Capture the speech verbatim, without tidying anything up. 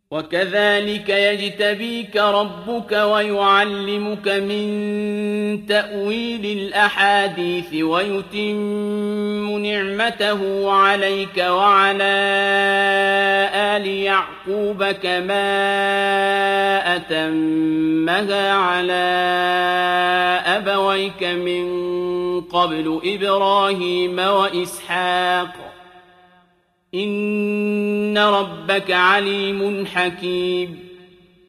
وكذلك يجتبيك ربك ويعلمك من تأويل الأحاديث ويتم نعمته عليك وعلى آل يعقوب كما أتمها على أبويك من قبل إبراهيم وإسحاق إن ربك عليم حكيم